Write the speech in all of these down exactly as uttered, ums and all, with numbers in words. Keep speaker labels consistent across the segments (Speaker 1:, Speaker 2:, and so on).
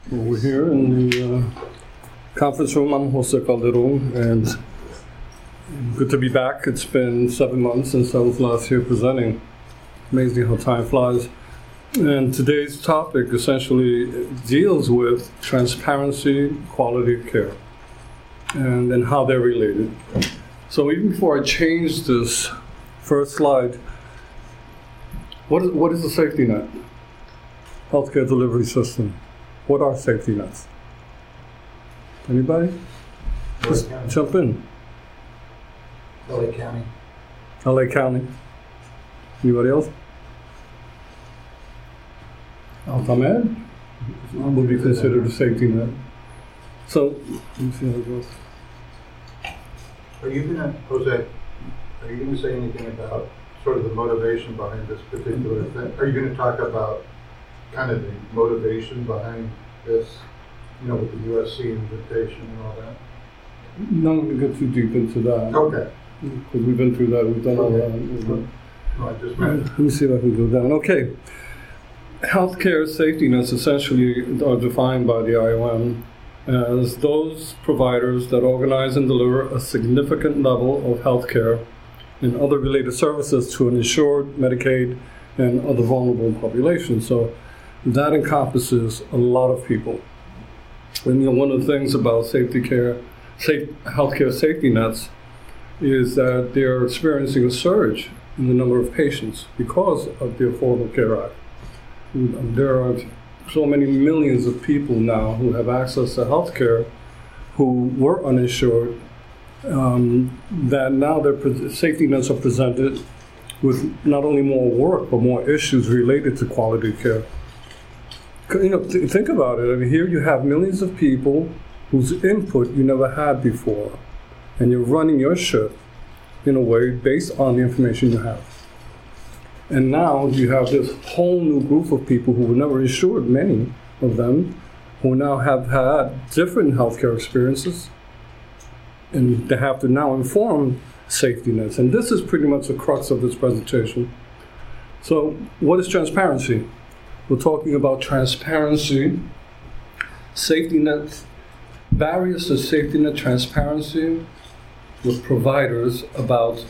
Speaker 1: Well, we're here in the uh, conference room. I'm Jose Calderon, and good to be back. It's been seven months since I was last here presenting. Amazing how time flies. And today's topic essentially deals with transparency, quality of care, and, and how they're related. So even before I change this first slide, what is, what is a safety net? Healthcare delivery system. What are safety nets? Anybody? Just jump in.
Speaker 2: L A County.
Speaker 1: L A County. Anybody else? Altamed would be considered a safety net. So, let me see how it goes.
Speaker 2: Are you gonna, Jose, are you gonna say anything about sort of the motivation behind this particular thing? Are you gonna talk about kind of the motivation behind this, you know, with the U S C invitation and all that?
Speaker 1: Not going to get too deep into that.
Speaker 2: Okay.
Speaker 1: Because we've been through that, we've done all
Speaker 2: Okay.
Speaker 1: that.
Speaker 2: No, I just meant.
Speaker 1: Let me see if I can go down. Okay. Healthcare safety nets essentially are defined by the I O M as those providers that organize and deliver a significant level of healthcare and other related services to an insured, Medicaid, and other vulnerable populations. So that encompasses a lot of people. And you know, one of the things about safety care, safe healthcare safety nets is that they're experiencing a surge in the number of patients because of the Affordable Care Act. There are so many millions of people now who have access to health care who were uninsured, um, that now their pre- safety nets are presented with not only more work, but more issues related to quality care. You know, th- think about it. I mean, here you have millions of people whose input you never had before, and you're running your ship in a way based on the information you have. And now you have this whole new group of people who were never insured, many of them, who now have had different healthcare experiences, and they have to now inform safety nets. And this is pretty much the crux of this presentation. So, what is transparency? We're talking about transparency, safety nets, barriers to safety net transparency with providers about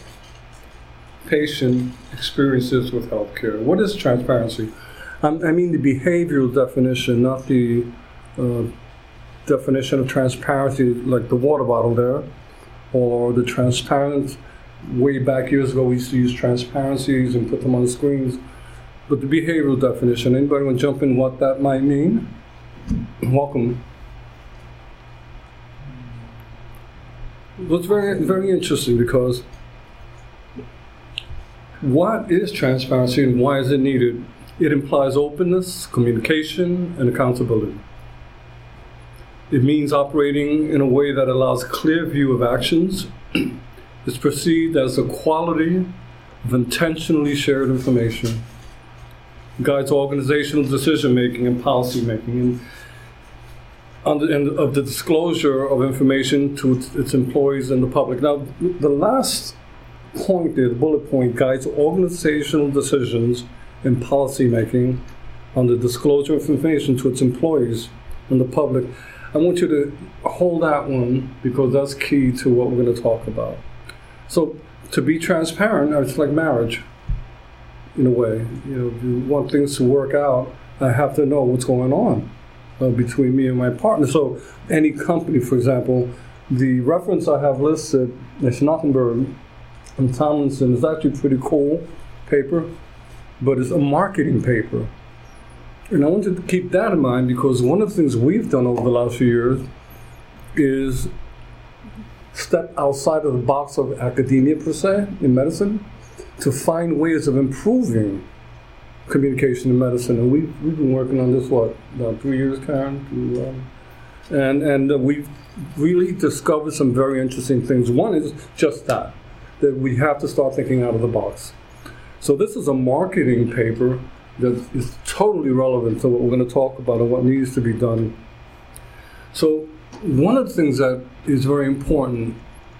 Speaker 1: patient experiences with healthcare. What is transparency? Um, I mean the behavioral definition, not the uh, definition of transparency like the water bottle there, or the transparent, way back years ago we used to use transparencies and put them on the screens. But the behavioral definition, anybody want to jump in what that might mean? Welcome. Well, it's very, very interesting because what is transparency and why is it needed? It implies openness, communication, and accountability. It means operating in a way that allows a clear view of actions. It's perceived as the quality of intentionally shared information. Guides organizational decision-making and policy-making, and, on the, and of the disclosure of information to its, its employees and the public. Now, the last point there, the bullet point, guides organizational decisions and policy-making on the disclosure of information to its employees and the public. I want you to hold that one because that's key to what we're going to talk about. So, to be transparent, it's like marriage. In a way, you know, if you want things to work out, I have to know what's going on uh, between me and my partner. So any company, for example, the reference I have listed is Schnockenberg and Tomlinson is actually pretty cool paper, but it's a marketing paper. And I want you to keep that in mind because one of the things we've done over the last few years is step outside of the box of academia per se in medicine to find ways of improving communication in medicine. And we've, we've been working on this, what, about three years, Karen? To, um, and and uh, we've really discovered some very interesting things. One is just that, that we have to start thinking out of the box. So this is a marketing paper that is totally relevant to what we're going to talk about and what needs to be done. So one of the things that is very important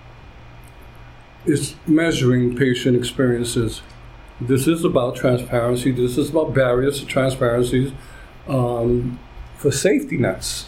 Speaker 1: is measuring patient experiences. This is about transparency. This is about barriers to transparency um, for safety nets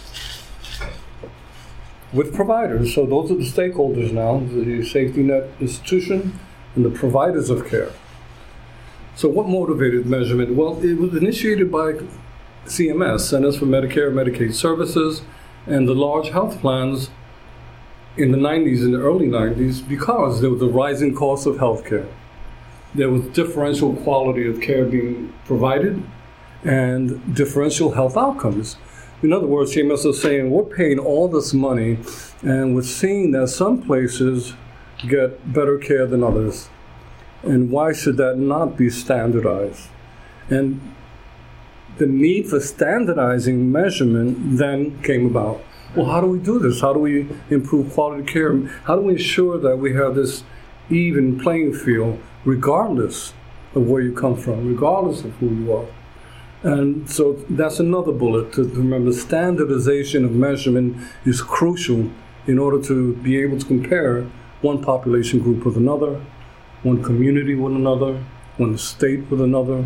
Speaker 1: with providers. So those are the stakeholders now, the safety net institution and the providers of care. So what motivated measurement? Well, it was initiated by C M S, Centers for Medicare and Medicaid Services, and the large health plans in the nineties and the early nineties, because there was a rising cost of healthcare. There was differential quality of care being provided and differential health outcomes. In other words, C M S is saying, we're paying all this money and we're seeing that some places get better care than others. And why should that not be standardized? And the need for standardizing measurement then came about. Well, how do we do this? How do we improve quality care? How do we ensure that we have this even playing field, regardless of where you come from, regardless of who you are? And so that's another bullet to remember. Standardization of measurement is crucial in order to be able to compare one population group with another, one community with another, one state with another.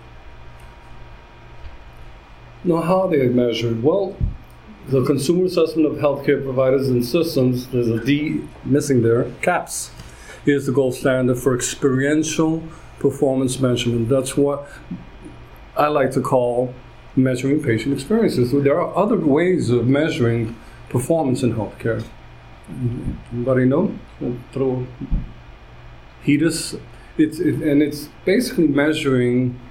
Speaker 1: Now, how are they measured? Well, the Consumer Assessment of Healthcare Providers and Systems, there's a D missing there, CAHPS, is the gold standard for experiential performance measurement. That's what I like to call measuring patient experiences. So there are other ways of measuring performance in healthcare. Anybody know? Through HEDIS, it's it, and it's basically measuring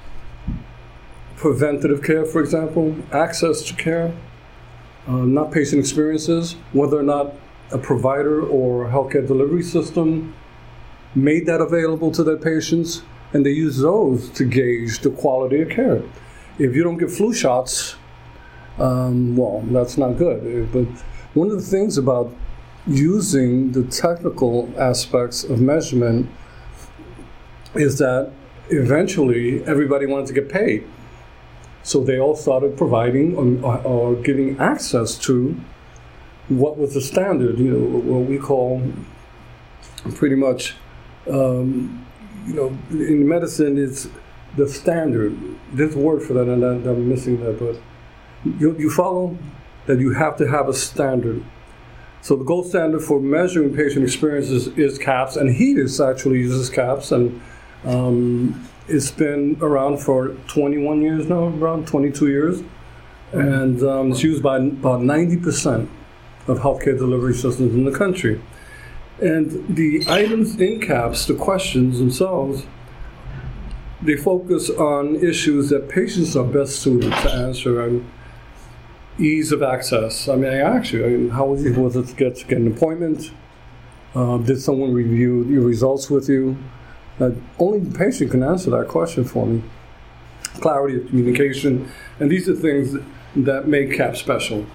Speaker 1: preventative care, for example, access to care, uh, not patient experiences, whether or not a provider or healthcare delivery system made that available to their patients, and they use those to gauge the quality of care. If you don't get flu shots, um, well, that's not good. But one of the things about using the technical aspects of measurement is that eventually everybody wanted to get paid. So they all started providing or, or giving access to what was the standard, you know, what we call pretty much, um, you know, in medicine it's the standard. There's a word for that, and I'm missing that, but you, you follow that you have to have a standard. So the gold standard for measuring patient experiences is CAHPS, and HEDIS actually uses CAHPS, and um, it's been around for twenty-one years now, around twenty-two years, and um, it's used by about ninety percent of healthcare delivery systems in the country. And the items in CAHPS, the questions themselves, they focus on issues that patients are best suited to answer, and ease of access. I mean, I asked you, I mean, how was it, was it to get, to get an appointment? Uh, did someone review your results with you? Uh, only the patient can answer that question for me. Clarity of communication, and these are things that, that make CAHPS special.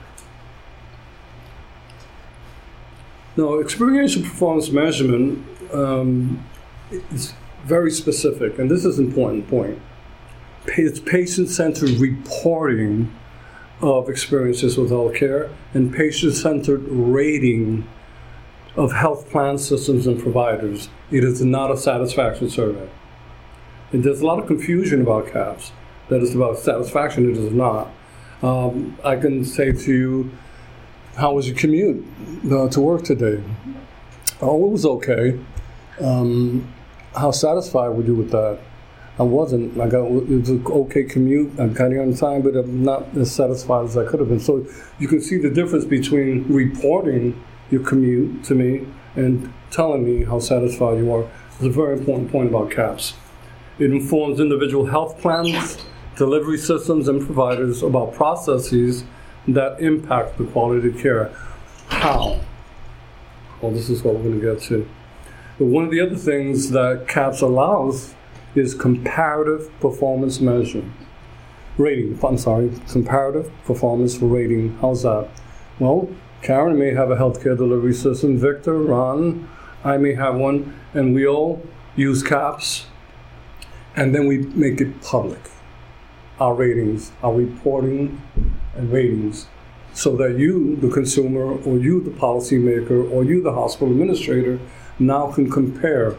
Speaker 1: Now, experiential performance measurement um, is very specific, and this is an important point. It's patient-centered reporting of experiences with healthcare and patient-centered rating of health plan systems and providers. It is not a satisfaction survey. And there's a lot of confusion about CAHPS, that it's about satisfaction. It is not. Um, I can say to you, how was your commute uh, to work today? Oh, it was okay. Um, how satisfied were you with that? I wasn't. I got, it was an okay commute. I got here on time, but I'm not as satisfied as I could have been. So you can see the difference between reporting your commute to me and telling me how satisfied you are. It's a very important point about CAHPS. It informs individual health plans, delivery systems, and providers about processes that impact the quality of care. How? Well, this is what we're going to get to. But one of the other things that CAHPS allows is comparative performance measurement. Rating, I'm sorry, comparative performance rating. How's that? Well, Karen may have a healthcare delivery system, Victor, Ron, I may have one, and we all use CAHPS, and then we make it public. Our ratings, our reporting and ratings, so that you, the consumer, or you, the policymaker, or you, the hospital administrator, now can compare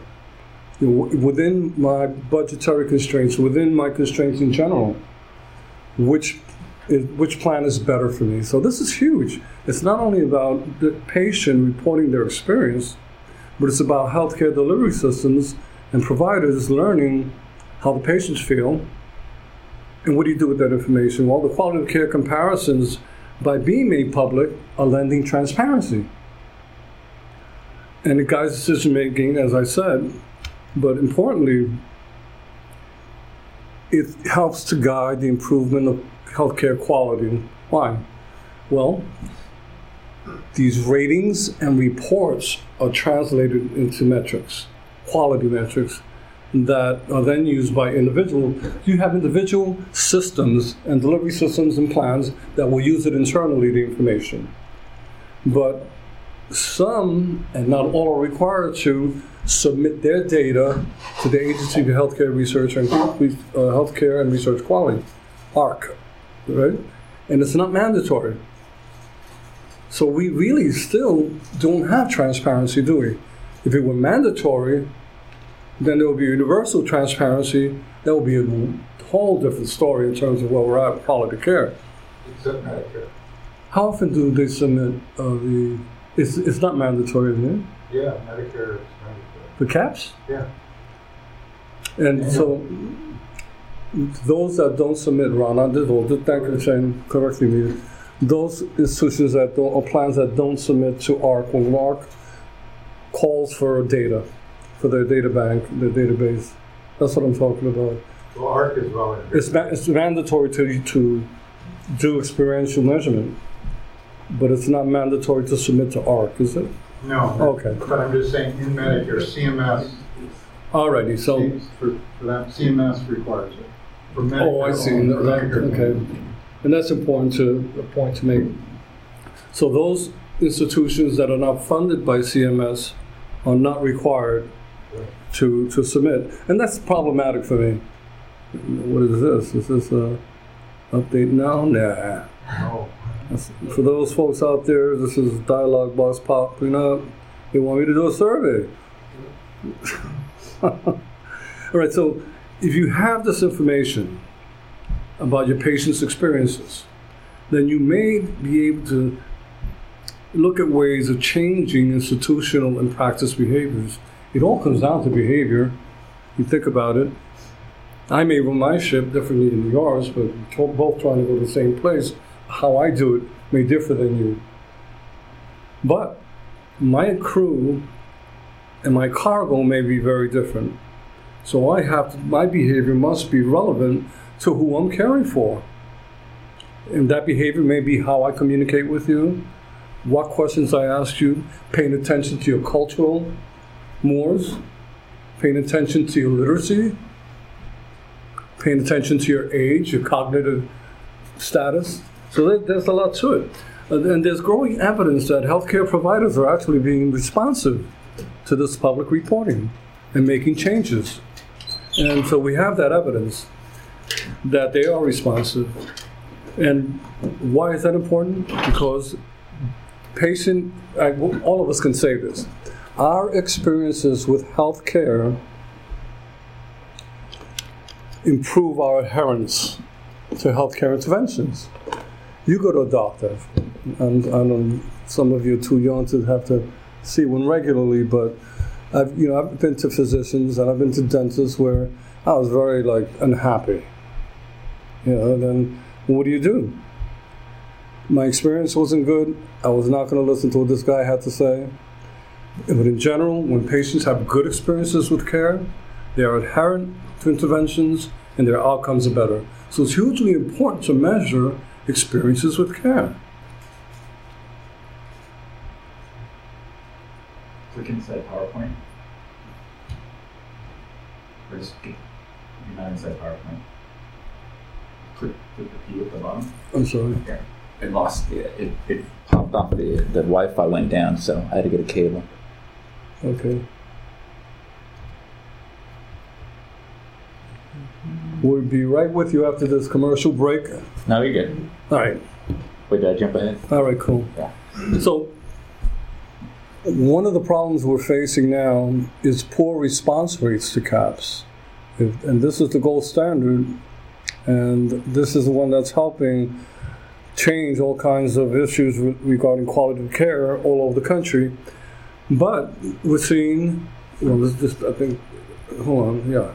Speaker 1: within my budgetary constraints, within my constraints in general, which is, which plan is better for me? So this is huge. It's not only about the patient reporting their experience, but it's about healthcare delivery systems and providers learning how the patients feel. And what do you do with that information? Well, the quality of care comparisons, by being made public, are lending transparency. And it guides decision making, as I said, but importantly, it helps to guide the improvement of healthcare quality. Why? Well, these ratings and reports are translated into metrics, quality metrics, that are then used by individual. You have individual systems and delivery systems and plans that will use it internally, the information. But some, and not all, are required to submit their data to the Agency for Healthcare Research and uh, Healthcare and Research Quality, A R C, right? And it's not mandatory. So we really still don't have transparency, do we? If it were mandatory, then there will be universal transparency. That will be a whole different story in terms of where we're at with quality care.
Speaker 2: Except Medicare.
Speaker 1: How often do they submit uh, the? It's it's not mandatory, isn't it?
Speaker 2: Yeah, Medicare is mandatory.
Speaker 1: The caps?
Speaker 2: Yeah.
Speaker 1: And
Speaker 2: Yeah.
Speaker 1: so those that don't submit, Ron, I did all. Thank you for saying correctly me. Those institutions that don't, or plans that don't submit to A R C, when A R C calls for data, for their data bank, their database. That's what I'm talking about.
Speaker 2: Well, A R C is voluntary.
Speaker 1: It's, ma- it's mandatory to to do experiential measurement, but it's not mandatory to submit to A R C, is it?
Speaker 2: No.
Speaker 1: Okay.
Speaker 2: But I'm just saying, in Medicare, C M S,
Speaker 1: Alrighty, so.
Speaker 2: for, for that, C M S requires it. For Medicare,
Speaker 1: Oh, I see.
Speaker 2: only,
Speaker 1: No,
Speaker 2: for
Speaker 1: that-
Speaker 2: Medicare.
Speaker 1: okay. And that's important to, a point to make. So those institutions that are not funded by C M S are not required to, to submit. And that's problematic for me. What is this? Is this a update now? Nah.
Speaker 2: No.
Speaker 1: That's, for those folks out there, this is Dialogue Box popping up. They want me to do a survey. All right, so if you have this information about your patient's experiences, then you may be able to look at ways of changing institutional and practice behaviors. It all comes down to behavior. You think about it. I may run my ship differently than yours, but we're both trying to go to the same place. How I do it may differ than you. But my crew and my cargo may be very different. So I have to, my behavior must be relevant to who I'm caring for. And that behavior may be how I communicate with you, what questions I ask you, paying attention to your cultural mores, paying attention to your literacy, paying attention to your age, your cognitive status. So there, there's a lot to it. And, and there's growing evidence that healthcare providers are actually being responsive to this public reporting and making changes. And so we have that evidence that they are responsive. And why is that important? Because patient, I, all of us can say this, our experiences with healthcare improve our adherence to healthcare interventions. You go to a doctor, and I know some of you are too young to have to see one regularly, but I've you know I've been to physicians and I've been to dentists where I was very like unhappy. You know, then what do you do? My experience wasn't good. I was not going to listen to what this guy had to say. But in general, when patients have good experiences with care, they are adherent to interventions and their outcomes are better. So it's hugely important to measure experiences with care.
Speaker 3: Click inside PowerPoint. Or just get, you're not inside PowerPoint. Click, click the P at the bottom.
Speaker 1: I'm sorry.
Speaker 3: Yeah. It lost, it, it, it popped off, the, the Wi-Fi went down, so I had to get a cable.
Speaker 1: Okay. We'll be right with you after this commercial break.
Speaker 3: No, you're good.
Speaker 1: All right.
Speaker 3: Wait, did I jump ahead?
Speaker 1: All right, cool.
Speaker 3: Yeah.
Speaker 1: So, one of the problems we're facing now is poor response rates to CAHPS. If, and this is the gold standard, and this is the one that's helping change all kinds of issues re- regarding quality of care all over the country. But we're seeing, well, this just, I think, hold on, yeah.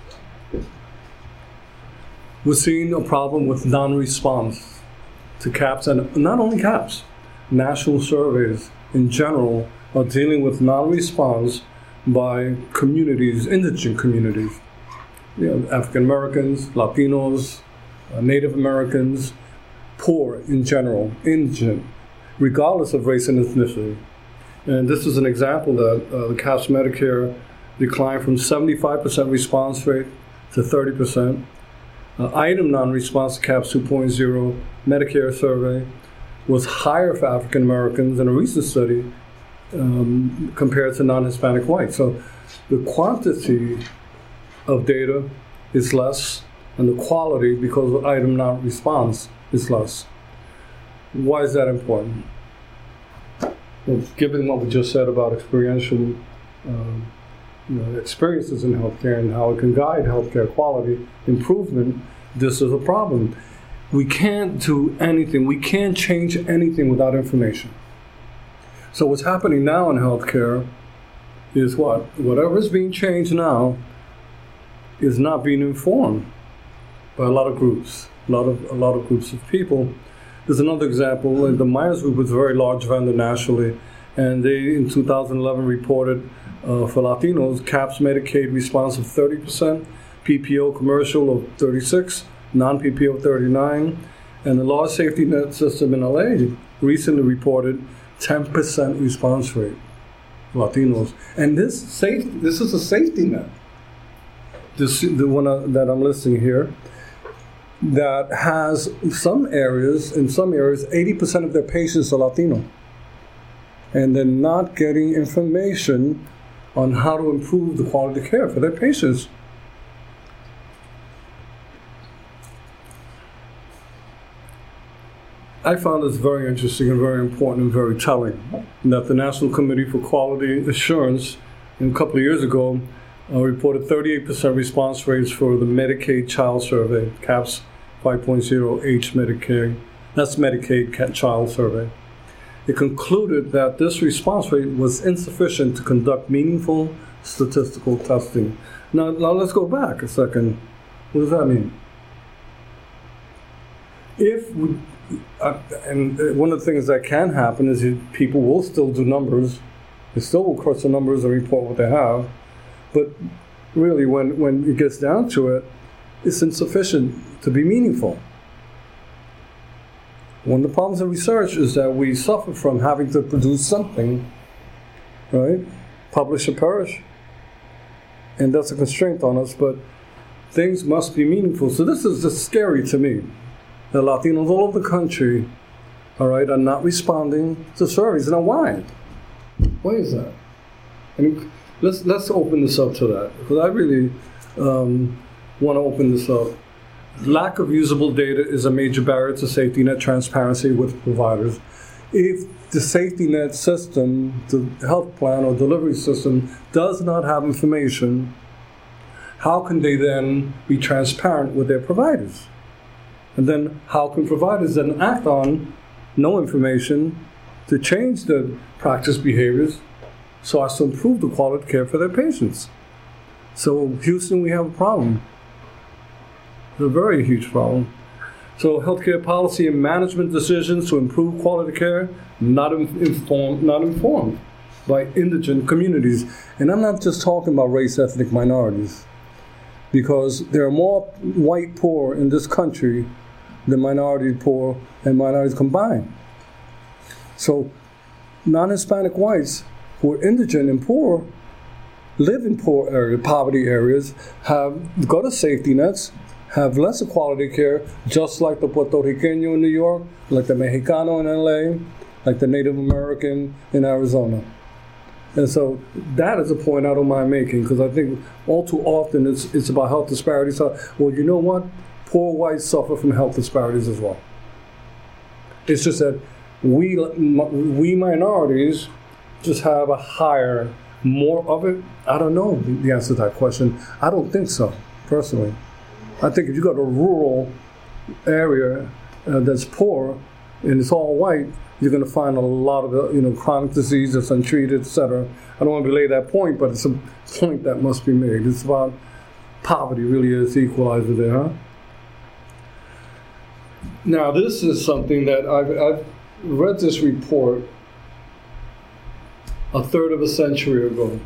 Speaker 1: We're seeing a problem with non-response to CAHPS, and not only CAHPS, national surveys in general are dealing with non-response by communities, indigent communities, you know, African Americans, Latinos, uh, Native Americans, poor in general, indigent, regardless of race and ethnicity. And this is an example that uh, the CAHPS Medicare declined from seventy-five percent response rate to thirty percent. Uh, item non-response to CAHPS two point oh Medicare survey was higher for African Americans in a recent study um, compared to non-Hispanic whites. So the quantity of data is less, and the quality, because of item non-response, is less. Why is that important? Well, given what we just said about experiential um, you know, experiences in healthcare and how it can guide healthcare quality improvement, this is a problem. We can't do anything, we can't change anything without information. So what's happening now in healthcare is what? Whatever is being changed now is not being informed by a lot of groups, a lot of, a lot of groups of people. There's another example. The Myers Group was a very large vendor nationally, and they, in two thousand eleven, reported uh, for Latinos, CAHPS Medicaid response of thirty percent, P P O commercial of thirty-six, non-P P O thirty-nine, and the large safety net system in L A recently reported ten percent response rate, Latinos. And this safe, this is a safety net. This, the one uh, that I'm listing here, that has some areas, in some areas, eighty percent of their patients are Latino. And they're not getting information on how to improve the quality of care for their patients. I found this very interesting and very important and very telling, that the National Committee for Quality Assurance, a couple of years ago, uh, reported thirty-eight percent response rates for the Medicaid Child Survey, CAHPS five point oh H Medicaid, that's Medicaid Child Survey. It concluded that this response rate was insufficient to conduct meaningful statistical testing. Now, now let's go back a second. What does that mean? If we, uh, and one of the things that can happen is that people will still do numbers, they still will cross the numbers and report what they have, but really when, when it gets down to it, it's insufficient to be meaningful. One of the problems in research is that we suffer from having to produce something, right? Publish or perish. And that's a constraint on us, but things must be meaningful. So this is just scary to me. The Latinos all over the country, all right, are not responding to surveys. Now why? Why is that? I mean, let's, let's open this up to that, because I really um, want to open this up. Lack of usable data is a major barrier to safety net transparency with providers. If the safety net system, the health plan or delivery system, does not have information, how can they then be transparent with their providers? And then how can providers then act on no information to change the practice behaviors so as to improve the quality of care for their patients? So Houston, we have a problem. It's a very huge problem. So healthcare policy and management decisions to improve quality care, not informed, not informed by indigent communities. And I'm not just talking about race, ethnic minorities, because there are more white poor in this country than minority poor and minorities combined. So non-Hispanic whites who are indigent and poor, live in poor areas, poverty areas, have got a safety nets, have lesser quality care, just like the Puerto Riqueño in New York, like the Mexicano in L A, like the Native American in Arizona. And so that is a point I don't mind making, because I think all too often it's, it's about health disparities. Well, you know what? Poor whites suffer from health disparities as well. It's just that we, we minorities just have a higher, more of it. I don't know the answer to that question. I don't think so, personally. I think if you go to a rural area uh, that's poor and it's all white, you're going to find a lot of uh, you know chronic diseases untreated, et cetera. I don't want to belay that point, but it's a point that must be made. It's about poverty really is the equalizer there, huh? Now, this is something that I've, I've read this report a third of a century ago.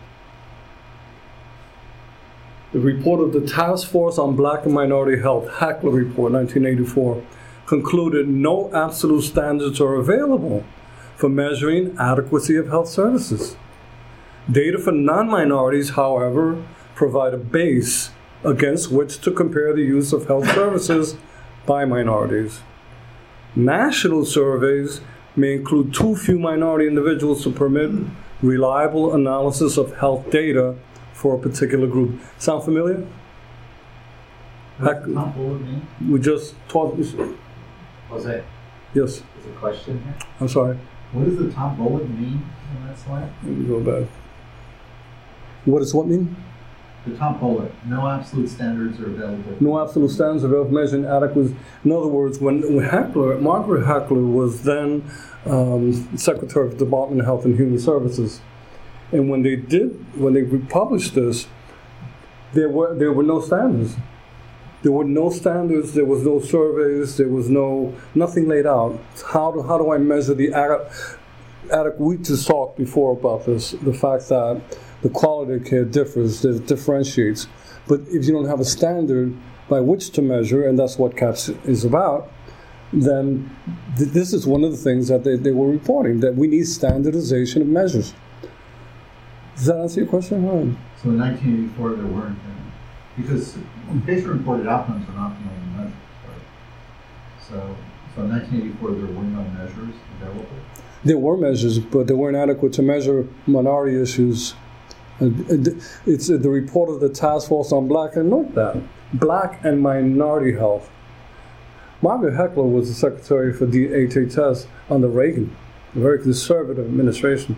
Speaker 1: The report of the Task Force on Black and Minority Health, Hackler Report, nineteen eighty-four, concluded no absolute standards are available for measuring adequacy of health services. Data for non-minorities, however, provide a base against which to compare the use of health services by minorities. National surveys may include too few minority individuals to permit reliable analysis of health data for a particular group. Sound familiar?
Speaker 3: What's the top bullet mean?
Speaker 1: We just talked.
Speaker 3: Jose,
Speaker 1: Yes,
Speaker 3: there's a question here.
Speaker 1: I'm sorry.
Speaker 3: What does the top bullet mean in that slide?
Speaker 1: Let me go back. What does what mean?
Speaker 3: The top bullet, no absolute standards are available.
Speaker 1: No absolute standards of measuring adequacy. In other words, when, when Hackler, Margaret Hackler was then um, Secretary of the Department of Health and Human Services, and when they did, when they published this, there were there were no standards. There were no standards. There was no surveys. There was no nothing laid out. How do how do I measure the adequate? We just talked before about this. The fact that the quality of care differs, that differentiates. But if you don't have a standard by which to measure, and that's what CAHPS is about, then th- this is one of the things that they, they were reporting, that we need standardization of measures. Does that answer your question? Right.
Speaker 3: So in nineteen eighty-four, there weren't any, because patient-reported outcomes are not the only measures, right? So, so in nineteen eighty-four, there were no measures available?
Speaker 1: There were measures, but they weren't adequate to measure minority issues. It's the report of the Task Force on Black, and note that, Black and Minority Health. Margaret Heckler was the Secretary for D H H S under Reagan, a very conservative administration.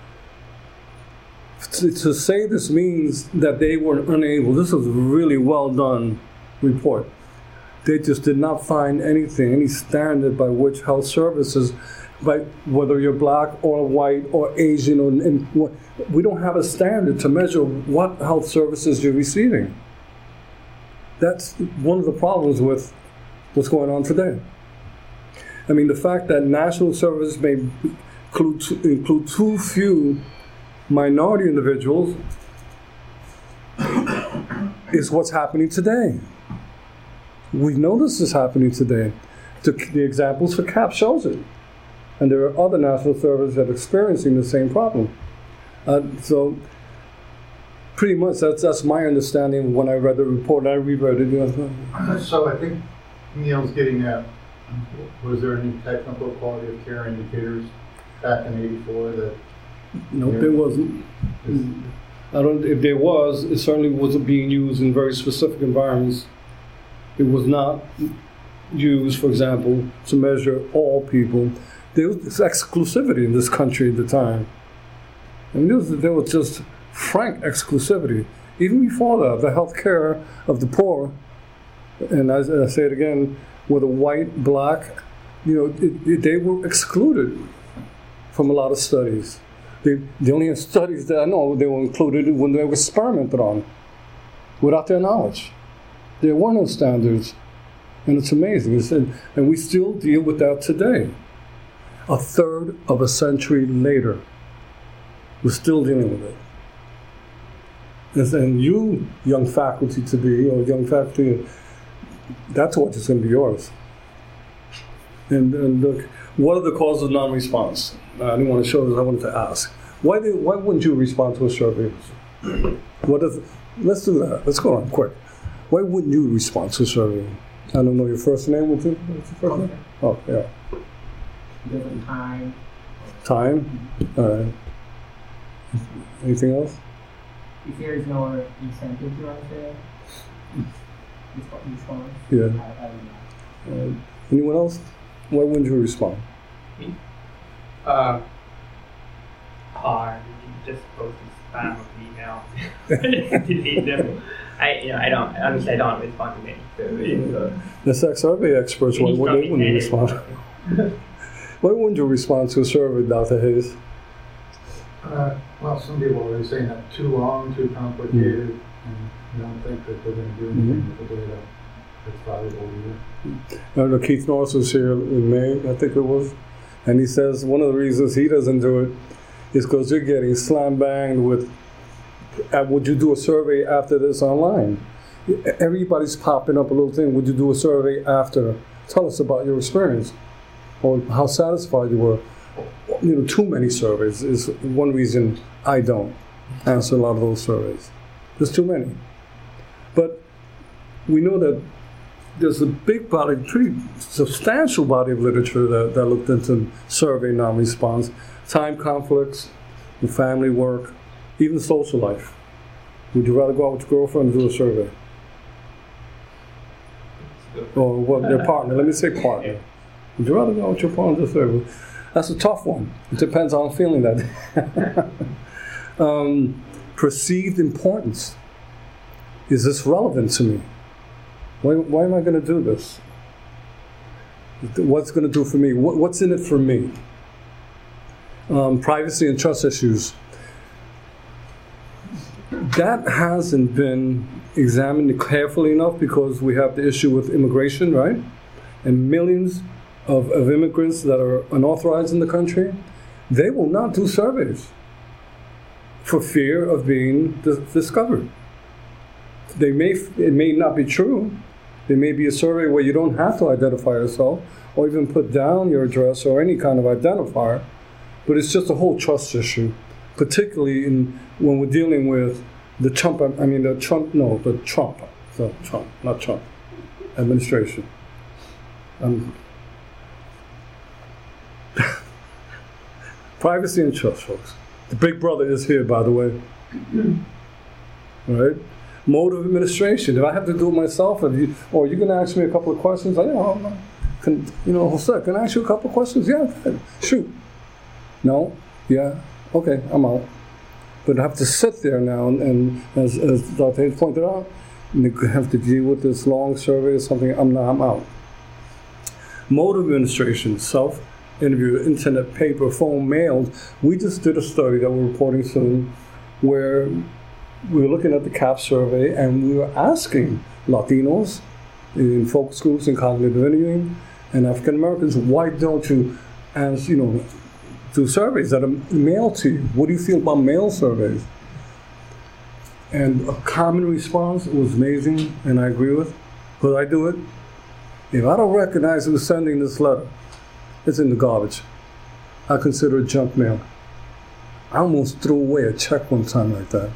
Speaker 1: To, to say this means that they were unable, this was a really well done report. They just did not find anything, any standard by which health services, by whether you're black or white or Asian, or and we don't have a standard to measure what health services you're receiving. That's one of the problems with what's going on today. I mean, the fact that national services may include, include too few minority individuals is what's happening today. We know this is happening today. The, the examples for CAHPS shows it. And there are other national services that are experiencing the same problem. Uh, so, pretty much that's that's my understanding when I read the report. I reread it. You know.
Speaker 2: So I think Neil's getting at, was there any technical quality of care indicators back in eighty-four that?
Speaker 1: No, there wasn't. I don't. If there was, it certainly wasn't being used in very specific environments. It was not used, for example, to measure all people. There was exclusivity in this country at the time. I mean, there was, there was just frank exclusivity. Even before that, the health care of the poor, and as I say it again, whether white, black, you know, it, it, they were excluded from a lot of studies. They, the only studies that I know they were included when they were experimented on, without their knowledge. There were no standards, and it's amazing. It's, and, and we still deal with that today. A third of a century later, we're still dealing with it. And, and you, young faculty to be, or young faculty, that's what is going to be yours. And, and look, what are the causes of non-response? I didn't want to show this, I wanted to ask. Why, did, why wouldn't you respond to a survey? What is, let's do that. Let's go on quick. Why wouldn't you respond to a survey? I don't know your first name. What's your, what's your first name? Oh, yeah.
Speaker 4: Different time.
Speaker 1: Time? All right. Anything else?
Speaker 4: If there is no incentive to answer response,
Speaker 1: Yeah.
Speaker 4: I, I don't know.
Speaker 1: Uh, anyone else? Why wouldn't you respond?
Speaker 4: Uh, hard. Just post
Speaker 5: spam of email. Delete them. I, you know, I don't, honestly, I don't respond to many surveys. So.
Speaker 1: The sex survey experts, why would they wouldn't respond? Why wouldn't you respond to a survey, Doctor Hayes?
Speaker 2: Uh, well, some people are saying that too long, too complicated, mm-hmm. and don't think that they're going to do anything mm-hmm. with the data that's valuable either.
Speaker 1: I know Keith Norris was here in May, I think it was, and he says one of the reasons he doesn't do it is because you're getting slam banged with, uh, would you do a survey after this online? Everybody's popping up a little thing, would you do a survey after? Tell us about your experience, or how satisfied you were. You know, too many surveys is one reason I don't answer a lot of those surveys. There's too many. But we know that there's a big body, pretty substantial body of literature that, that looked into survey non-response, time conflicts, family work, even social life. Would you rather go out with your girlfriend and do a survey? Or what, their partner, let me say partner. Would you rather go out with your partner and do a survey? That's a tough one. It depends on feeling that. um, perceived importance. Is this relevant to me? Why, why am I going to do this? What's going to do for me? What, what's in it for me? Um, privacy and trust issues. That hasn't been examined carefully enough because we have the issue with immigration, right? And millions of, of immigrants that are unauthorized in the country, they will not do surveys for fear of being dis- discovered. They may, it may not be true. There may be a survey where you don't have to identify yourself or even put down your address or any kind of identifier, but it's just a whole trust issue, particularly in when we're dealing with the Trump, I mean the Trump, no, the Trump, so Trump, not Trump, administration. Um, privacy and trust, folks. The big brother is here, by the way. All right? Mode of administration. If I have to do it myself, or, you, or you're going to ask me a couple of questions, I, you know, can, you know, Jose, can I ask you a couple of questions? Yeah, shoot. No? Yeah? Okay, I'm out. But I have to sit there now, and, and as, as Doctor Hayes pointed out, and have to deal with this long survey or something, I'm not, I'm out. Mode of administration, self-interview, internet, paper, phone, mailed. We just did a study that we're reporting soon where we were looking at the C A P survey and we were asking Latinos in focus groups in cognitive engineering and African Americans, why don't you, as you know, do surveys that are mailed to you? What do you feel about mail surveys? And a common response was amazing, and I agree with. Would I do it? If I don't recognize who's sending this letter, it's in the garbage. I consider it junk mail. I almost threw away a check one time like that.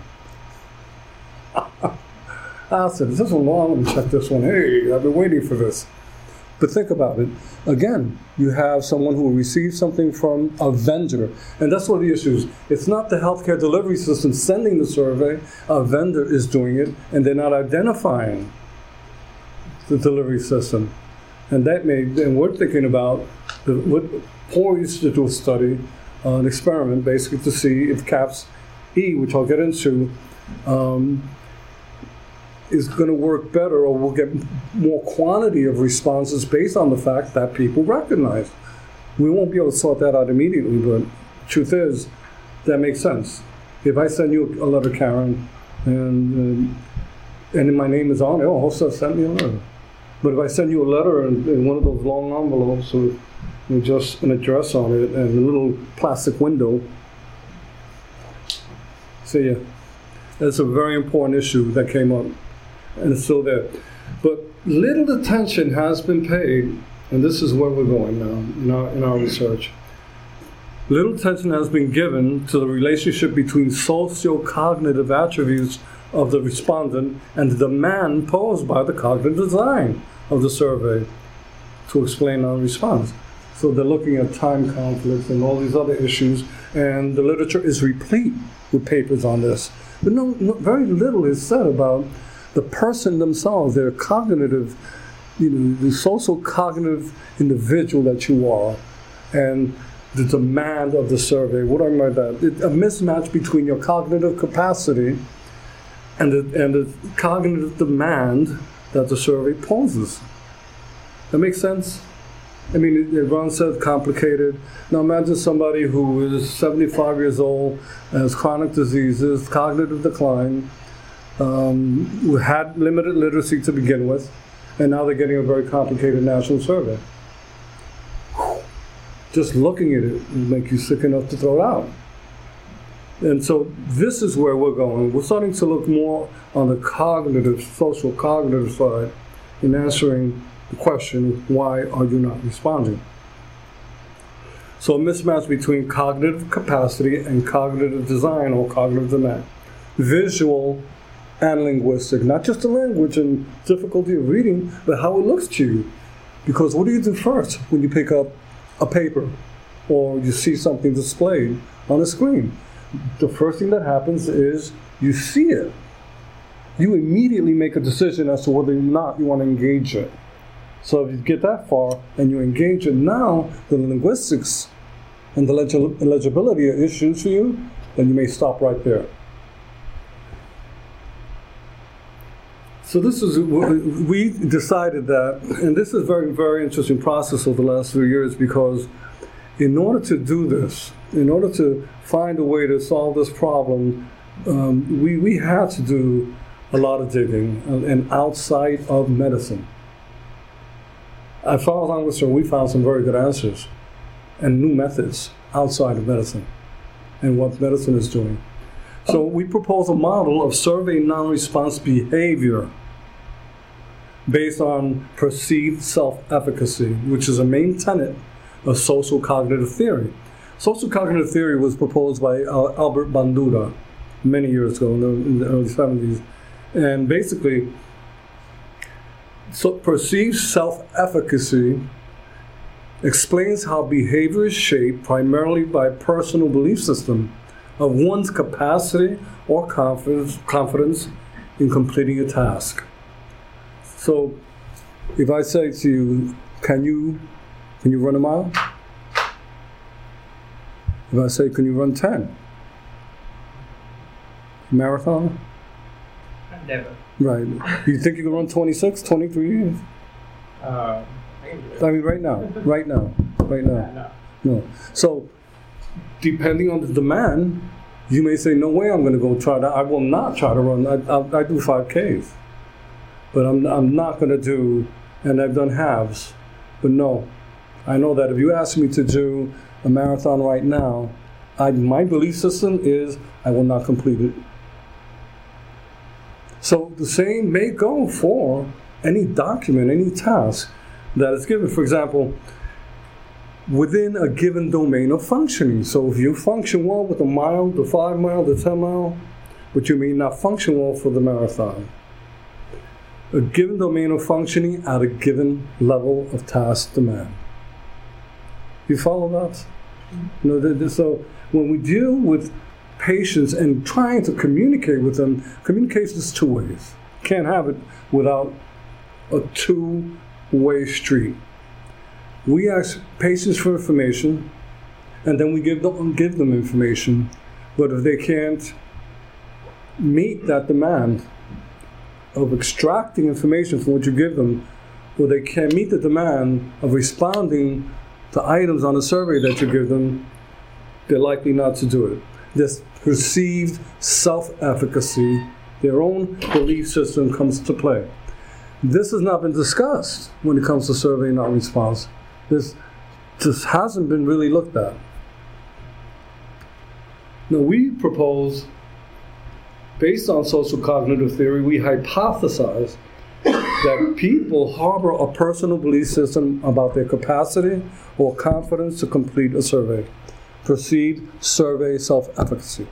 Speaker 1: I said, is this one long? Let me check this one. Hey, I've been waiting for this. But think about it. Again, you have someone who receives something from a vendor. And that's one of the issues. It's not the healthcare delivery system sending the survey. A vendor is doing it, and they're not identifying the delivery system. And that may, and we're thinking about, the, what Paul used to do a study, uh, an experiment, basically to see if CAPS E, which I'll get into, um, is going to work better, or we'll get more quantity of responses based on the fact that people recognize. We won't be able to sort that out immediately, but truth is, that makes sense. If I send you a letter, Karen, and uh, and my name is on it, oh, Jose sent me a letter. But if I send you a letter in, in one of those long envelopes with, with just an address on it and a little plastic window, see ya. That's a very important issue that came up. And it's still there. But little attention has been paid, and this is where we're going now in our, in our research. Little attention has been given to the relationship between socio-cognitive attributes of the respondent and the demand posed by the cognitive design of the survey to explain our response. So they're looking at time conflicts and all these other issues, and the literature is replete with papers on this. But no, no very little is said about the person themselves, their cognitive, you know, the social cognitive individual that you are, and the demand of the survey. What do I mean by that? It, a mismatch between your cognitive capacity and the, and the cognitive demand that the survey poses. That makes sense? I mean, it, it runs said complicated. Now imagine somebody who is seventy-five years old, has chronic diseases, cognitive decline, um, who had limited literacy to begin with, and now they're getting a very complicated national survey. Whew. Just looking at it will make you sick enough to throw it out. And so this is where we're going. We're starting to look more on the cognitive, social cognitive side in answering the question, why are you not responding? So a mismatch between cognitive capacity and cognitive design or cognitive demand. Visual and linguistic, not just the language and difficulty of reading, but how it looks to you. Because what do you do first when you pick up a paper or you see something displayed on a screen? The first thing that happens is you see it. You immediately make a decision as to whether or not you want to engage it. So if you get that far and you engage it, now the linguistics and the leg- legibility are issues for you, then you may stop right there. So this is, we decided that, and this is a very, very interesting process over the last few years, because in order to do this, in order to find a way to solve this problem, um, we, we had to do a lot of digging and outside of medicine. As far as I'm concerned, we found some very good answers and new methods outside of medicine and what medicine is doing. So we propose a model of survey non-response behavior based on perceived self-efficacy, which is a main tenet of social cognitive theory. Social cognitive theory was proposed by uh, Albert Bandura many years ago in the, in the early seventies. And basically, so perceived self-efficacy explains how behavior is shaped primarily by personal belief system of one's capacity or confidence, confidence in completing a task. So, if I say to you, can you, can you run a mile? If I say, can you run ten? Marathon?
Speaker 5: Never.
Speaker 1: Right. You think you can run twenty-six, twenty-three?
Speaker 5: Uh, I can do it.
Speaker 1: I mean, right now, right now, right now.
Speaker 5: No.
Speaker 1: No. So, depending on the demand, you may say, no way I'm going to go try that. I will not try to run. I, I, I do five Ks. But I'm, I'm not going to do, and I've done halves. But no, I know that if you ask me to do a marathon right now, I, my belief system is I will not complete it. So the same may go for any document, any task that is given. For example, within a given domain of functioning. So if you function well with the mile, the five mile, the ten mile, but you may not function well for the marathon. A given domain of functioning at a given level of task demand. You follow that? You know, so when we deal with patients and trying to communicate with them, communication is two ways. Can't have it without a two-way street. We ask patients for information, and then we give them, give them information. But if they can't meet that demand of extracting information from what you give them, or they can't meet the demand of responding to items on a survey that you give them, they're likely not to do it. This perceived self-efficacy, their own belief system comes to play. This has not been discussed when it comes to survey not response. This just hasn't been really looked at. Now, we propose, based on social cognitive theory, we hypothesize that people harbor a personal belief system about their capacity or confidence to complete a survey. Perceived survey self-efficacy.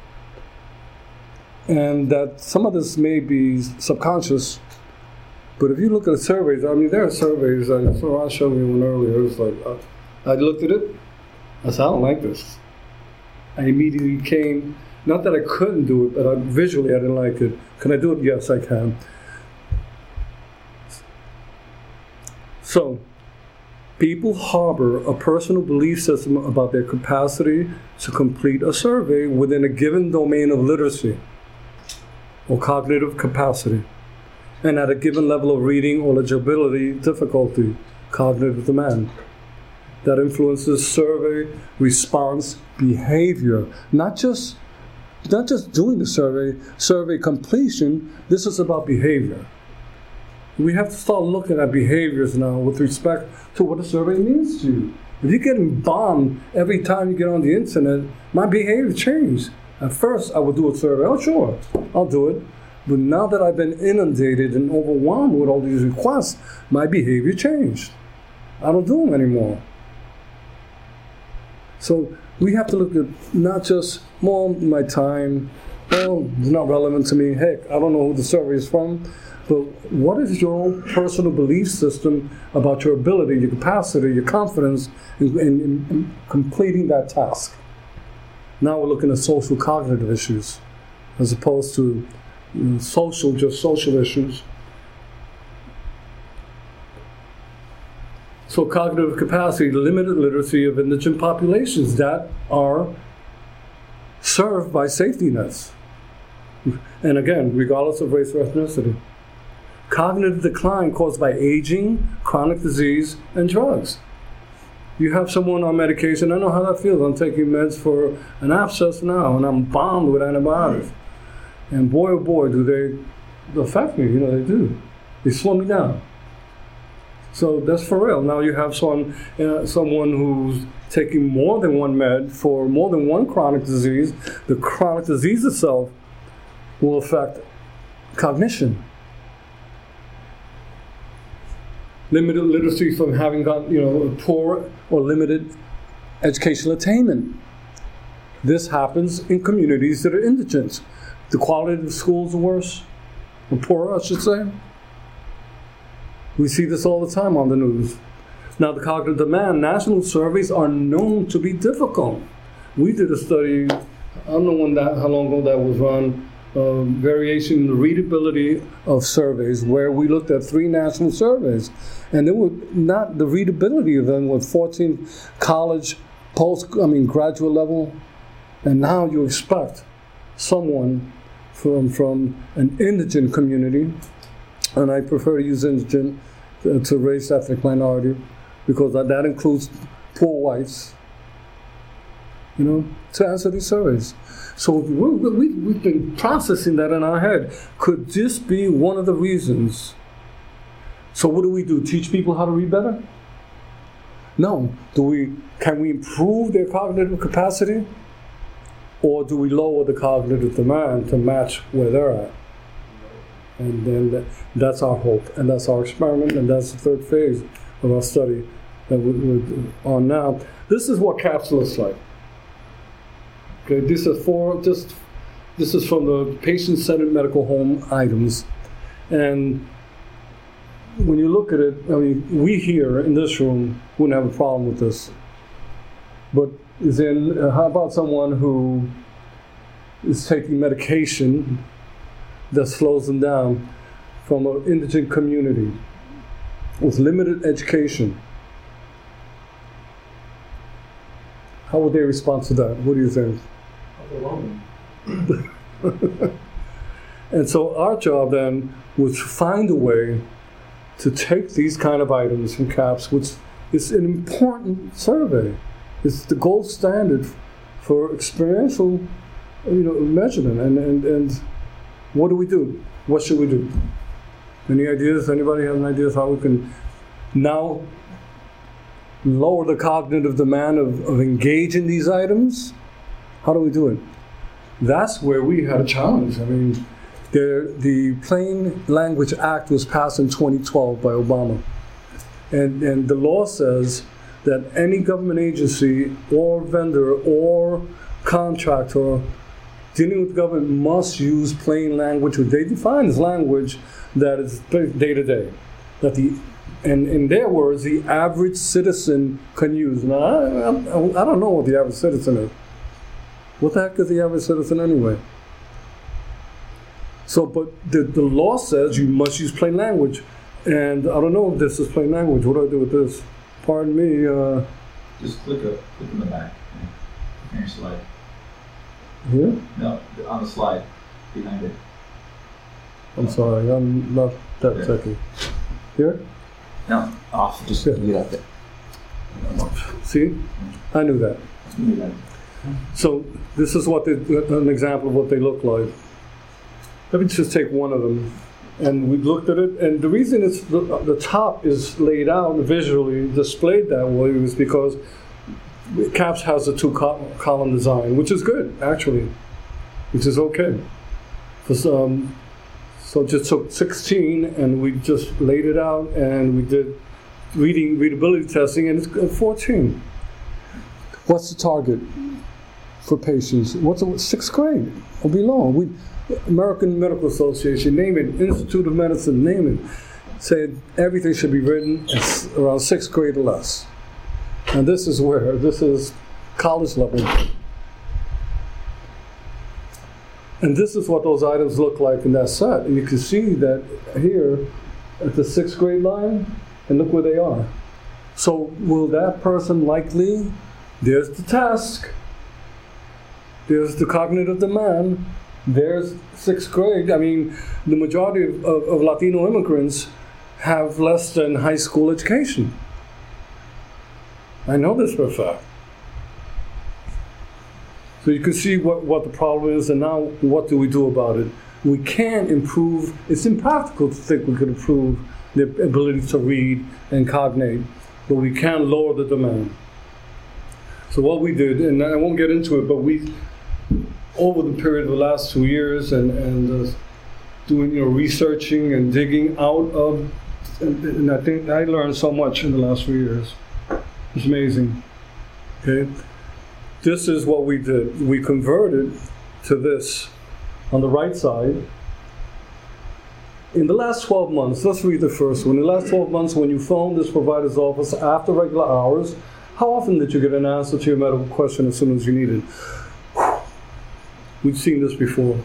Speaker 1: And that some of this may be subconscious, but if you look at the surveys, I mean, there are surveys, I saw I showed you one earlier, it was like, uh, I looked at it, I said, I don't like this. I immediately came, not that I couldn't do it, but I, visually I didn't like it. Can I do it? Yes, I can. So, People harbor a personal belief system about their capacity to complete a survey within a given domain of literacy or cognitive capacity, and at a given level of reading or legibility difficulty, cognitive demand. That influences survey response behavior, not just not just doing the survey, survey completion. This is about behavior. We have to start looking at behaviors now with respect to what a survey means to you. If you're getting bombed every time you get on the internet, my behavior changed. At first, I would do a survey. Oh, sure, I'll do it. But now that I've been inundated and overwhelmed with all these requests, my behavior changed. I don't do them anymore. So we have to look at not just, well, my time, well, it's not relevant to me. Heck, I don't know who the survey is from. But what is your personal belief system about your ability, your capacity, your confidence in, in, in completing that task? Now we're looking at social cognitive issues as opposed to you know, social, just social issues. So cognitive capacity, limited literacy of indigent populations that are served by safety nets. And again, regardless of race or ethnicity. Cognitive decline caused by aging, chronic disease, and drugs. You have someone on medication, I know how that feels. I'm taking meds for an abscess now, and I'm bombed with antibiotics. And boy, oh boy, do they affect me. You know, they do. They slow me down. So that's for real. Now you have some, uh, someone who's taking more than one med for more than one chronic disease. The chronic disease itself will affect cognition. Limited literacy from having got, you know, poor or limited educational attainment. This happens in communities that are indigent. The quality of the schools are worse, or poorer, I should say. We see this all the time on the news. Now, the cognitive demand, national surveys are known to be difficult. We did a study, I don't know when that, how long ago that was run, uh, variation in the readability of surveys, where we looked at three national surveys. And they were not, the readability of them was fourteen college, post, I mean, graduate level. And now you expect someone from, from an indigent community, and I prefer to use indigent uh, to race ethnic minority, because that, that includes poor whites, you know, to answer these surveys. So we, we, we've been processing that in our head. Could this be one of the reasons? So what do we do? Teach people how to read better? No. Do we? Can we improve their cognitive capacity? Or do we lower the cognitive demand to match where they're at? And then that, that's our hope, and that's our experiment, and that's the third phase of our study that we're on now. This is what CAPS looks like. Okay, this is for just this is from the patient-centered medical home items, and when you look at it, I mean, we here in this room wouldn't have a problem with this. But is in uh, how about someone who is taking medication that slows them down from an indigent community with limited education? How would they respond to that? What do you think? And so our job then was to find a way to take these kind of items from CAPS, which is an important survey. It's the gold standard for experiential, you know, measurement. And, and, and what do we do? What should we do? Any ideas? Anybody have any ideas how we can now lower the cognitive demand of, of engaging these items? How do we do it? That's where we had a challenge. I mean, there, the Plain Language Act was passed in twenty twelve by Obama. And, and the law says that any government agency or vendor or contractor dealing with government must use plain language, which they define as language that is day to day. That the, and in their words, the average citizen can use. Now, I, I, I don't know what the average citizen is. What the heck is the average citizen anyway? So, but the, the law says you must use plain language. And I don't know if this is plain language. What do I do with this? pardon me, uh,
Speaker 3: Just click a, click in the back. On your slide.
Speaker 1: here?
Speaker 3: No, on the slide behind it.
Speaker 1: I'm sorry, I'm not that
Speaker 3: Yeah.
Speaker 1: techy. Here?
Speaker 3: No, off. Just
Speaker 1: Yeah.
Speaker 3: leave it there.
Speaker 1: See? I knew that.
Speaker 3: Leave that.
Speaker 1: So this is what they, an example of what they look like. Let me just take one of them. And we looked at it, and the reason it's the, the top is laid out visually, displayed that way, is because CAPS has a two col- column design, which is good, actually, which is okay. For some, so just took sixteen, and we just laid it out, and we did reading readability testing, and it's fourteen. What's the target for patients? What's the sixth grade or below? We American Medical Association, name it, Institute of Medicine, name it, said everything should be written at around sixth grade or less. And this is where, this is college level. And this is what those items look like in that set. And you can see that here at the sixth grade line, and look where they are. So will that person likely, there's the task, there's the cognitive demand, there's sixth grade. I mean, the majority of, of, of Latino immigrants have less than high school education. I know this for a fact. So you can see what, what the problem is, and now what do we do about it? We can't improve, it's impractical to think we could improve the ability to read and cognate, but we can lower the demand. So what we did, and I won't get into it, but we, over the period of the last two years and, and uh, doing, you know, researching and digging out of, and, and I think I learned so much in the last few years. It's amazing, okay? This is what we did. We converted to this on the right side. In the last twelve months, let's read the first one. In the last twelve months, when you phoned this provider's office after regular hours, how often did you get an answer to your medical question as soon as you needed? We've seen this before.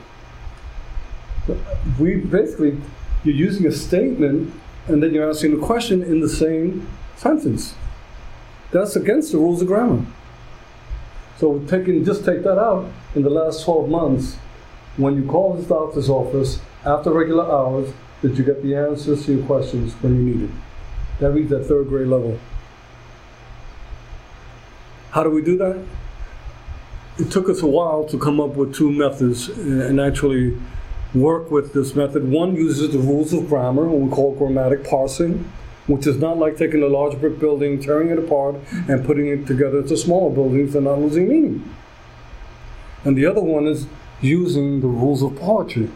Speaker 1: We basically, you're using a statement and then you're asking a question in the same sentence. That's against the rules of grammar. So taking, just take that out. In the last twelve months, when you call this doctor's office after regular hours, did you get the answers to your questions when you needed? That reads at third grade level. How do we do that? It took us a while to come up with two methods and actually work with this method. One uses the rules of grammar, what we call grammatic parsing, which is not like taking a large brick building, tearing it apart, and putting it together into smaller buildings and not losing meaning. And the other one is using the rules of poetry,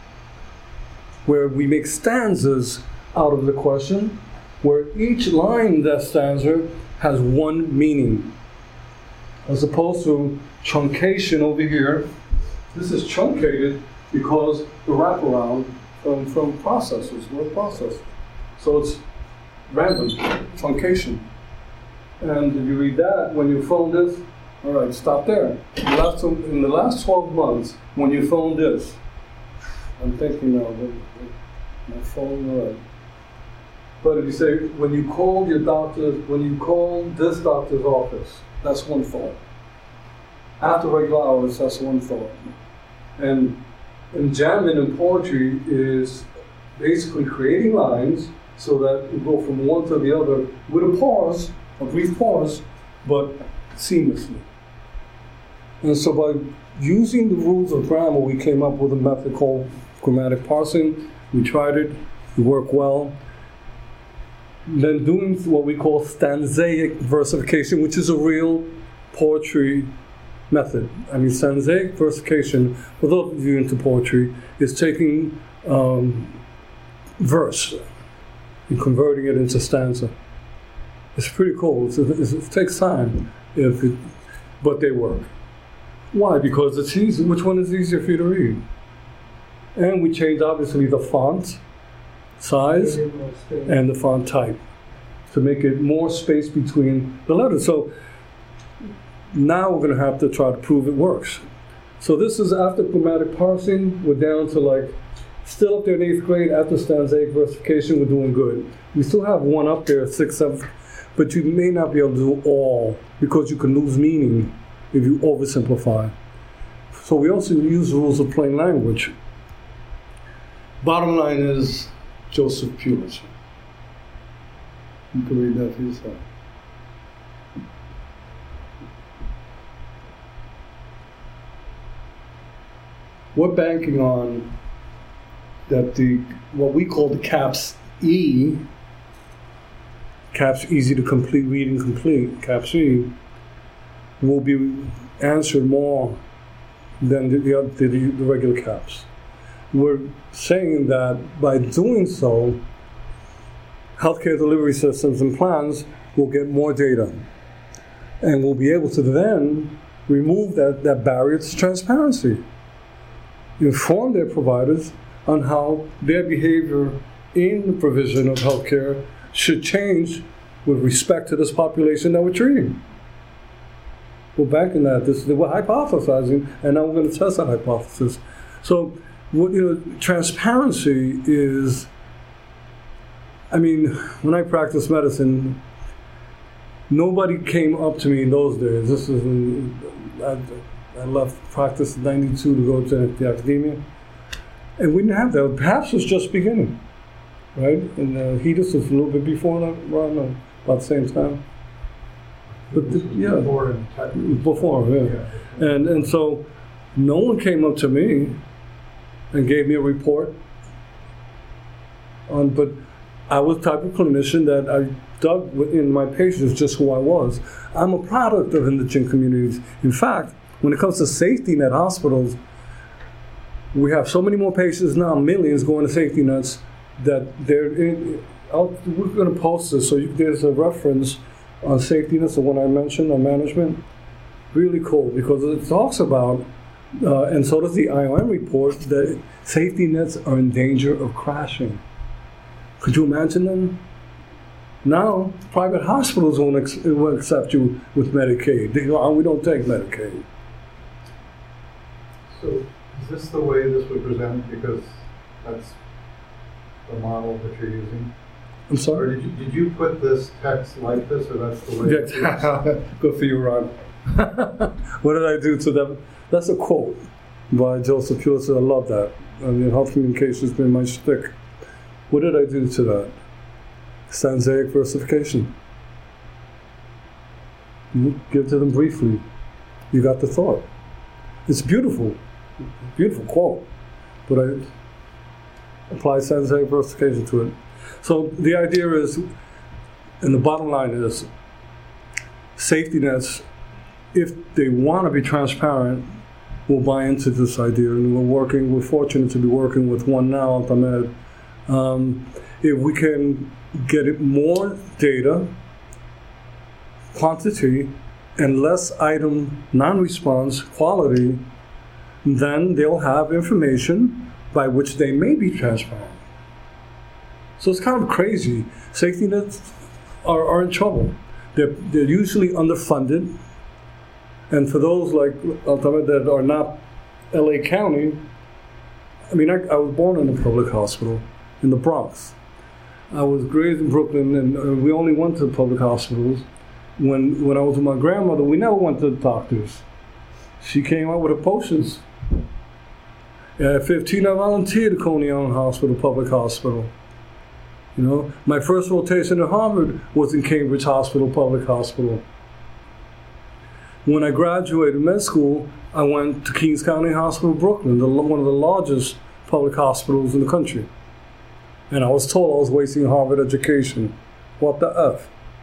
Speaker 1: where we make stanzas out of the question, where each line in that stanza has one meaning, as opposed to truncation over here. This is truncated because the wraparound from, from processors, word processors. So it's random, truncation. And if you read that, when you phone this, all right, stop there. In the last, in the last twelve months, when you phone this, I'm thinking now, my phone, all right. But if you say, when you call your doctor, when you call this doctor's office, that's one thought. After regular hours, that's one thought. And, and jamming in poetry is basically creating lines so that you go from one to the other with a pause, a brief pause, but seamlessly. And so by using the rules of grammar, we came up with a method called grammatic parsing. We tried it, it worked well. Then doing what we call stanzaic versification, which is a real poetry method. I mean, stanzaic versification, for those of you into poetry, is taking um, verse and converting it into stanza. It's pretty cool. It's, it's, it takes time, if it, but they work. Why? Because it's easy. Which one is easier for you to read? And we changed, obviously, the font size and the font type to make it more space between the letters. So now we're going to have to try to prove it works. So this is after grammatic parsing. We're down to like, still up there in eighth grade. After stanzaic versification, we're doing good. We still have one up there, sixth, seventh. but you may not be able to do all because you can lose meaning if you oversimplify. So we also use rules of plain language. Bottom line is Joseph Pulitzer. You can read that for yourself. We're banking on that the what we call the CAPS E, CAPS easy to complete, reading complete, CAPS E, will be answered more than the, the, the, the regular CAPS. We're saying that by doing so, healthcare delivery systems and plans will get more data, and we'll be able to then remove that, that barrier to transparency. Inform their providers on how their behavior in the provision of healthcare should change with respect to this population that we're treating. We're backing that. This, we're hypothesizing, and now we're going to test that hypothesis. So, what, you know, transparency is, I mean, when I practiced medicine, nobody came up to me in those days. This is in, I, I left practice in ninety-two to go to the academia. And we didn't have that. Perhaps it was just beginning, right? And uh, HEDIS was a little bit before that, around uh, about the same time. But the, yeah,
Speaker 2: Before and technically.
Speaker 1: before, yeah.
Speaker 2: Yeah.
Speaker 1: And and so no one came up to me and gave me a report on, but I was the type of clinician that I dug in my patients just who I was. I'm a product of indigent communities. In fact, when it comes to safety net hospitals, we have so many more patients now, millions going to safety nets, that they're in, I'll, we're going to post this, so you, there's a reference on safety nets, the one I mentioned on management. Really cool, because it talks about, uh, and so does the I O M report, that safety nets are in danger of crashing. Could you imagine them? Now, private hospitals won't ex- will accept you with Medicaid. They go, oh, we don't take Medicaid.
Speaker 2: So is this the way this would present, because that's the model that you're using?
Speaker 1: I'm
Speaker 2: Or
Speaker 1: sorry?
Speaker 2: did you, did you put this text like this, or that's the way? it is?
Speaker 1: Yeah. Good for you, Ron. What did I do to them? That's a quote by Joseph Pulitzer. I love that. I mean, health communication has been my shtick. What did I do to that? Stanzaic versification. You give to them briefly. You got the thought. It's beautiful. Beautiful quote. But I apply stanzaic versification to it. So the idea is, and the bottom line is, safety nets, if they want to be transparent, will buy into this idea. And we're working, we're fortunate to be working with one now, Altamed. Um, if we can get it more data, quantity, and less item non-response quality, then they'll have information by which they may be transparent. So it's kind of crazy. Safety nets are, are in trouble. They're, they're usually underfunded. And for those like Altamed that are not L A County, I mean, I, I was born in a public hospital in the Bronx. I was raised in Brooklyn, and uh, we only went to public hospitals. When when I was with my grandmother, we never went to the doctors. She came out with her potions. At fifteen, I volunteered at Coney Island Hospital, public hospital. You know, my first rotation at Harvard was in Cambridge Hospital, public hospital. When I graduated med school, I went to Kings County Hospital, Brooklyn, the, one of the largest public hospitals in the country. And I was told I was wasting Harvard education. What the F?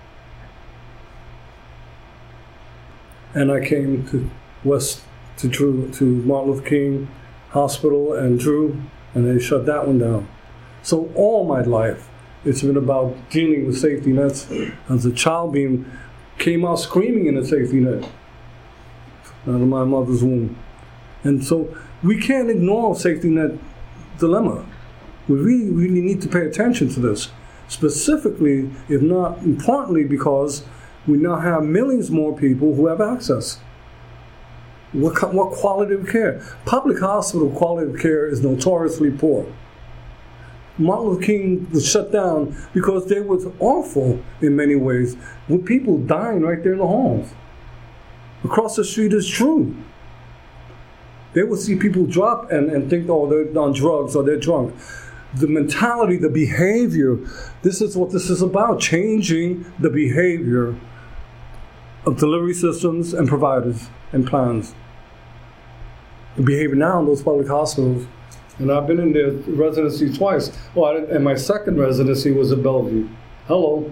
Speaker 1: And I came to West, to Drew, to Martin Luther King Hospital and Drew, and they shut that one down. So all my life, it's been about dealing with safety nets. As a child, being came out screaming in a safety net out of my mother's womb. And so we can't ignore safety net dilemma. We really, really need to pay attention to this, specifically, if not importantly, because we now have millions more people who have access. What, what quality of care? Public hospital quality of care is notoriously poor. Martin Luther King was shut down because they was awful in many ways, with people dying right there in the homes. Across the street is true. They would see people drop and, and think, oh, they're on drugs or they're drunk. The mentality, the behavior, this is what this is about, changing the behavior of delivery systems and providers and plans. The behavior now in those public hospitals, and I've been in their residency twice. Well, I, and my second residency was at Bellevue. Hello.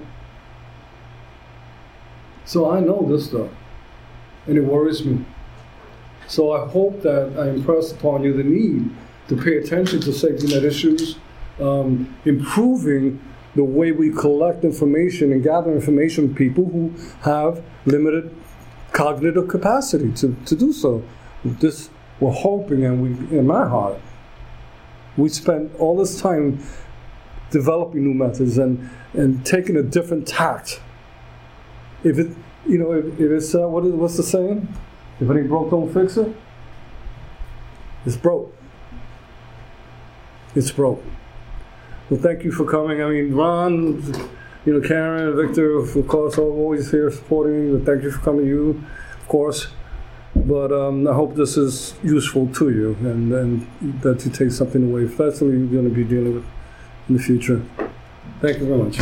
Speaker 1: So I know this stuff, and it worries me. So I hope that I impress upon you the need to pay attention to safety net issues, um, improving the way we collect information and gather information from people who have limited cognitive capacity to, to do so. This, we're hoping, and we, in my heart, we spent all this time developing new methods and, and taking a different tact. If it, you know, if, if it's, uh, what is, what's the saying? If it ain't broke, don't fix it. It's broke. It's broke. Well, thank you for coming. I mean, Ron, you know, Karen, Victor, of course, are always here supporting me. But thank you for coming, you, of course. But um, I hope this is useful to you and, and that you take something away. If that's something you're going to be dealing with in the future. Thank you very much.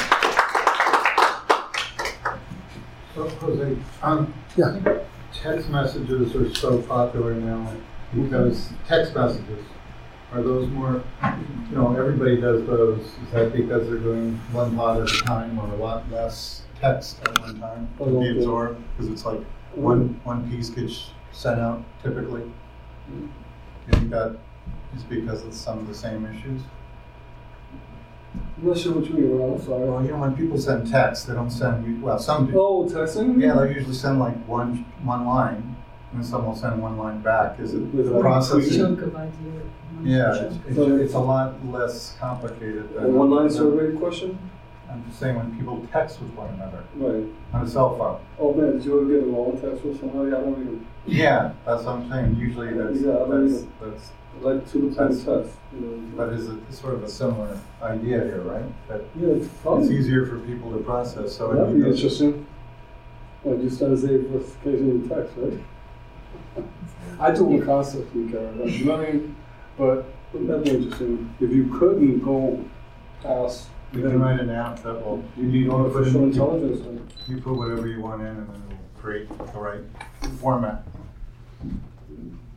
Speaker 2: So, Jose, um,
Speaker 1: Yeah.
Speaker 2: text messages are so popular now because text messages, are those more, you know, everybody does those. Is that because they're doing one lot at a time or a lot less text at one time to be absorbed? Because it's like one one piece gets sent out typically. You think that is because of some of the same issues?
Speaker 1: I'm not sure what you mean, Ron. I'm sorry.
Speaker 2: Well, you know, when people send text, they don't send you, well, some do.
Speaker 1: Oh, texting?
Speaker 2: Yeah, they'll usually send like one one line, and some will send one line back. Is it
Speaker 1: With
Speaker 2: the
Speaker 1: a
Speaker 2: processing?
Speaker 4: Chunk of idea.
Speaker 2: Yeah, it's, it's, it's a lot less complicated
Speaker 1: A
Speaker 2: than.
Speaker 1: one-line survey question?
Speaker 2: I'm just saying when people text with one another
Speaker 1: Right.
Speaker 2: on a cell phone.
Speaker 1: Oh man, did you ever get a long text from somebody? I don't even.
Speaker 2: Yeah, that's what I'm saying. Usually that's
Speaker 1: Yeah, I don't
Speaker 2: that's,
Speaker 1: either.
Speaker 2: that's
Speaker 1: Like to the point
Speaker 2: That's-
Speaker 1: text. You know.
Speaker 2: but is it sort of a similar idea here, right? That
Speaker 1: Yeah, it's
Speaker 2: it's
Speaker 1: probably.
Speaker 2: easier for people to process. So
Speaker 1: That'd
Speaker 2: it
Speaker 1: be
Speaker 2: does-
Speaker 1: interesting. Like you start to say first occasion in text, right? I do it constantly, Karen. You know what I mean? But that'd be interesting. If you couldn't go past,
Speaker 2: You can write an app that will.
Speaker 1: you need artificial intelligence. And
Speaker 2: You put whatever you want in, and then it will create the right format.